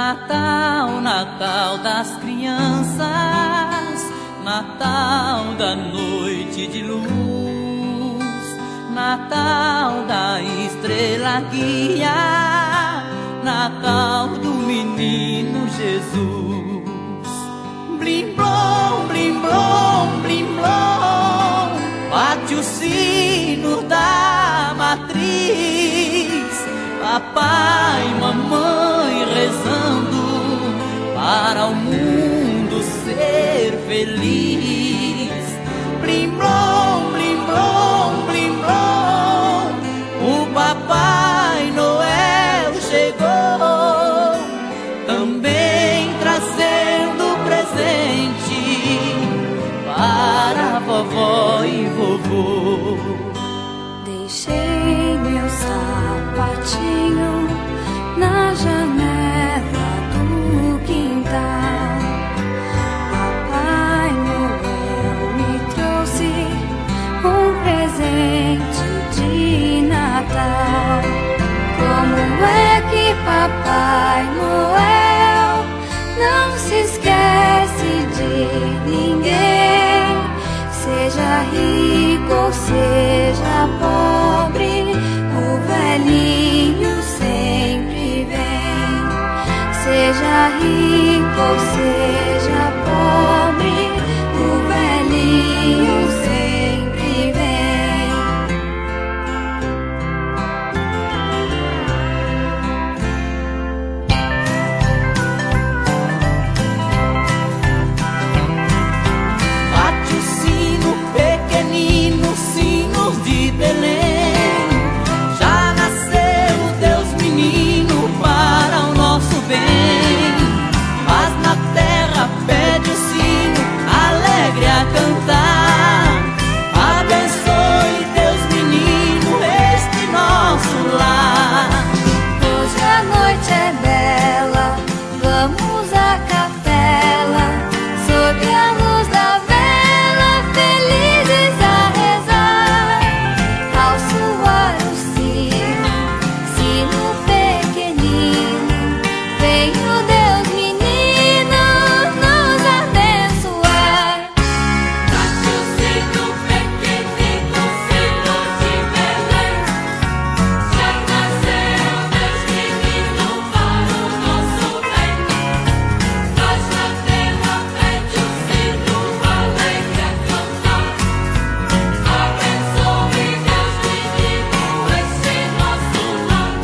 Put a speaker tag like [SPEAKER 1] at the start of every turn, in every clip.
[SPEAKER 1] Natal, Natal das crianças, Natal da noite de luz, Natal da estrela guia, Natal do menino Jesus. Blim blom, blim blom, blim blom, bate o sino da matriz, papai e mamãe rezando para o mundo ser feliz. Blim blom, blim blom, blim blom, o Papai Noel chegou, também trazendo presente para a vovó e vovô.
[SPEAKER 2] Deixei meu sapatinho na janela do quintal. Papai Noel me trouxe um presente de Natal. Como é que Papai Noel não se esquece de ninguém? Seja rico ou seja pobre, o velhinho sempre vem. Seja rico ou seja pobre, o velhinho sempre vem.
[SPEAKER 1] Bate o sino pequenino, sinos de Belém, já nasceu Deus menino para o nosso bem. Mas na terra pede o sino alegre a cantar, abençoe Deus menino este nosso lar.
[SPEAKER 2] Hoje a noite é bela, vamos à capela, sob a luz da vela, felizes a rezar. Ao soar o sino pequenino, vem o Deus menino nos abençoar.
[SPEAKER 3] Bate o sino pequenino, sino de Belém, já nasceu Deus menino para o nosso bem. Nós na terra pede o sino alegre a cantar, abençoe Deus menino esse nosso lar.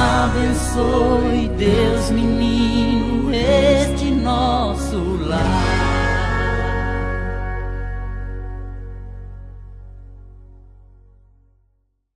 [SPEAKER 1] Abençoe Deus menino este nosso lar.